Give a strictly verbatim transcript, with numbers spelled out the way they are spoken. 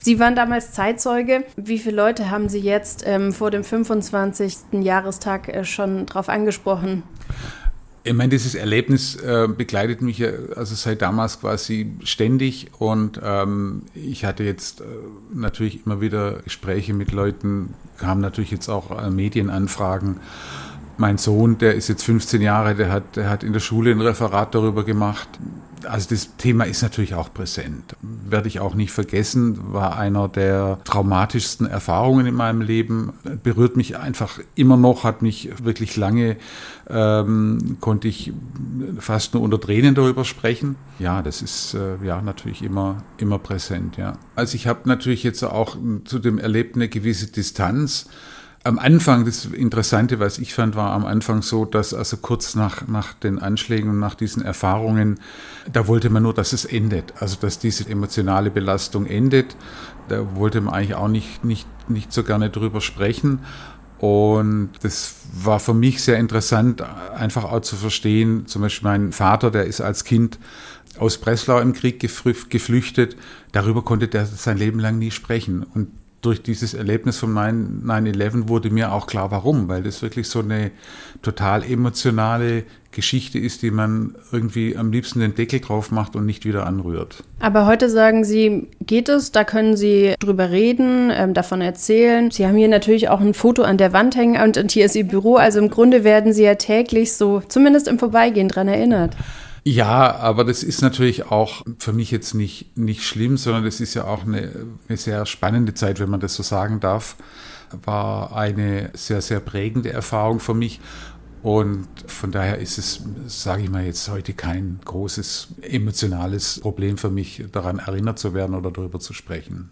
Sie waren damals Zeitzeuge. Wie viele Leute haben Sie jetzt ähm, vor dem fünfundzwanzigsten Jahrestag äh, schon drauf angesprochen? Ich meine, dieses Erlebnis äh, begleitet mich ja also seit damals quasi ständig und ähm, ich hatte jetzt äh, natürlich immer wieder Gespräche mit Leuten, kamen natürlich jetzt auch äh, Medienanfragen. Mein Sohn, der ist jetzt fünfzehn Jahre, der hat, der hat in der Schule ein Referat darüber gemacht. Also das Thema ist natürlich auch präsent. Werde ich auch nicht vergessen, war einer der traumatischsten Erfahrungen in meinem Leben. Berührt mich einfach immer noch, hat mich wirklich lange, ähm, konnte ich fast nur unter Tränen darüber sprechen. Ja, das ist äh, ja natürlich immer, immer präsent, ja. Also ich habe natürlich jetzt auch zu dem Erlebten eine gewisse Distanz. Am Anfang, das Interessante, was ich fand, war am Anfang so, dass also kurz nach, nach den Anschlägen und nach diesen Erfahrungen, da wollte man nur, dass es endet, also dass diese emotionale Belastung endet. Da wollte man eigentlich auch nicht, nicht, nicht so gerne drüber sprechen. Und das war für mich sehr interessant, einfach auch zu verstehen, zum Beispiel mein Vater, der ist als Kind aus Breslau im Krieg geflüchtet, darüber konnte der sein Leben lang nie sprechen. Und durch dieses Erlebnis von neun elf wurde mir auch klar, warum, weil das wirklich so eine total emotionale Geschichte ist, die man irgendwie am liebsten den Deckel drauf macht und nicht wieder anrührt. Aber heute sagen Sie, geht es, da können Sie drüber reden, ähm, davon erzählen. Sie haben hier natürlich auch ein Foto an der Wand hängen und, und hier ist Ihr Büro, also im Grunde werden Sie ja täglich so, zumindest im Vorbeigehen, dran erinnert. Ja, aber das ist natürlich auch für mich jetzt nicht, nicht schlimm, sondern das ist ja auch eine, eine sehr spannende Zeit, wenn man das so sagen darf. War eine sehr, sehr prägende Erfahrung für mich. Und von daher ist es, sage ich mal, jetzt heute kein großes emotionales Problem für mich, daran erinnert zu werden oder darüber zu sprechen.